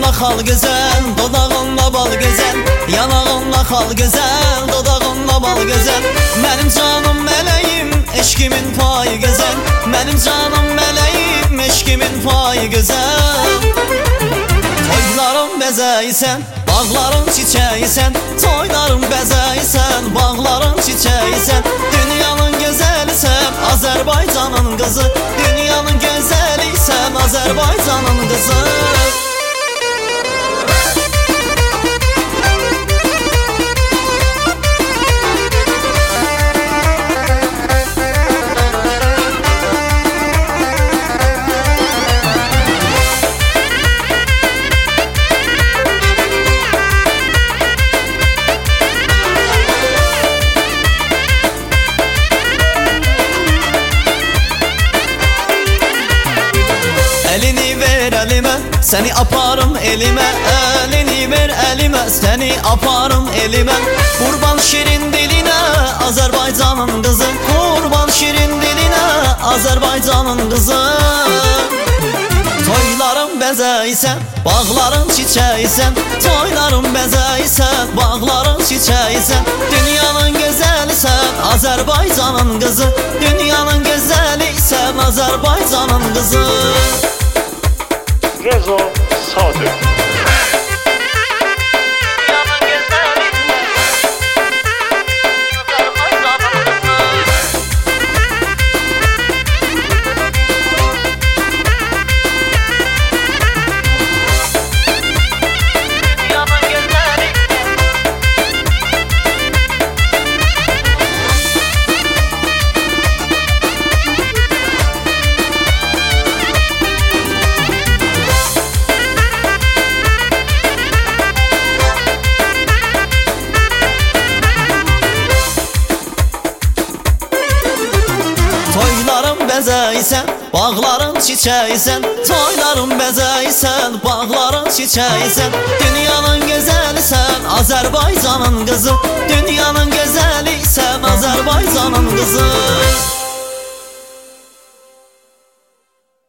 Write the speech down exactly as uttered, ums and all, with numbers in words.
Yanağında xal gözəl, dodağında bal gözəl. Yanağında xal gözəl, dodağında bal gözəl. Mənim canım mələyim, eşkimin payı gözəl. Mənim canım mələyim, eşkimin payı gözəl. Toylarım bəzəysən, bağların çiçəyisən. Toylarım bəzəysən, bağların çiçəyisən. Dünyanın gözəlisən, Azərbaycanın qızı. Dünyanın gözəlisən, Azərbaycanın qızı. Elini ver elime, seni aparım elime. Elini ver elime, seni aparım elime. Kurban şirin diline, Azerbaycan'ın kızı. Kurban şirin diline, Azerbaycan'ın kızı. Toylarım bəzəysən, bağların çiçəyisən. Toylarım bəzəysən, bağların çiçəyisən. Dünyanın gözəlisən, Azərbaycanın qızı. Dünyanın gözəlisən, Azərbaycanın qızı. Rezo Sadık. Toylarım bəzəysən, bağların çiçəyisən. Toylarım bəzəysən, bağların çiçəyisən. Dünyanın gözəlisən, Azərbaycanın qızı. Dünyanın gözəlisən, Azərbaycanın qızı.